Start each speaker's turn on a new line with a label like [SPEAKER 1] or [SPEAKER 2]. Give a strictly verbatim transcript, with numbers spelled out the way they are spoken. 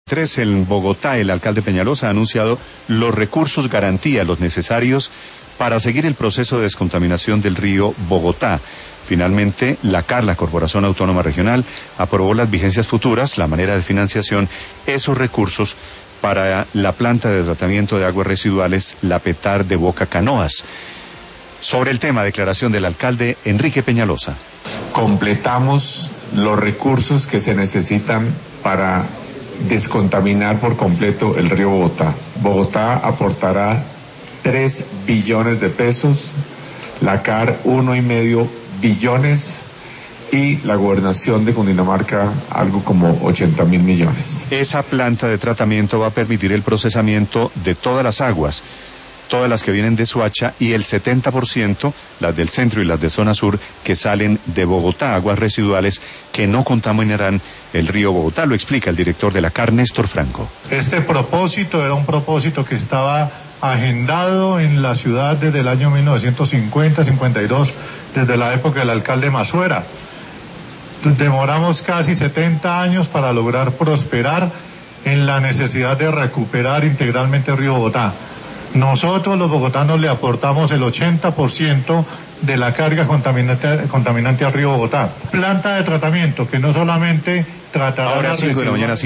[SPEAKER 1] Tres, en Bogotá, el alcalde Peñalosa ha anunciado los recursos garantía, los necesarios para seguir el proceso de descontaminación del río Bogotá. Finalmente, la C A R, la Corporación Autónoma Regional, aprobó las vigencias futuras, la manera de financiación, esos recursos para la planta de tratamiento de aguas residuales, la Petar de Boca Canoas. Sobre el tema, declaración del alcalde Enrique Peñalosa.
[SPEAKER 2] Completamos los recursos que se necesitan para descontaminar por completo el río Bogotá. Bogotá aportará tres billones de pesos, la C A R uno y medio billones y la gobernación de Cundinamarca algo como ochenta mil millones.
[SPEAKER 1] Esa planta de tratamiento va a permitir el procesamiento de todas las aguas, todas las que vienen de Soacha y el setenta por ciento, las del centro y las de zona sur, que salen de Bogotá, aguas residuales que no contaminarán el río Bogotá. Lo explica el director de la C A R, Néstor Franco.
[SPEAKER 3] Este propósito era un propósito que estaba agendado en la ciudad desde el año mil novecientos cincuenta, cincuenta y dos, desde la época del alcalde Mazuera. Demoramos casi setenta años para lograr prosperar en la necesidad de recuperar integralmente el río Bogotá. Nosotros los bogotanos le aportamos el ochenta por ciento de la carga contaminante, contaminante al río Bogotá. Planta de tratamiento que no solamente tratará
[SPEAKER 1] Ahora cinco de la mañana.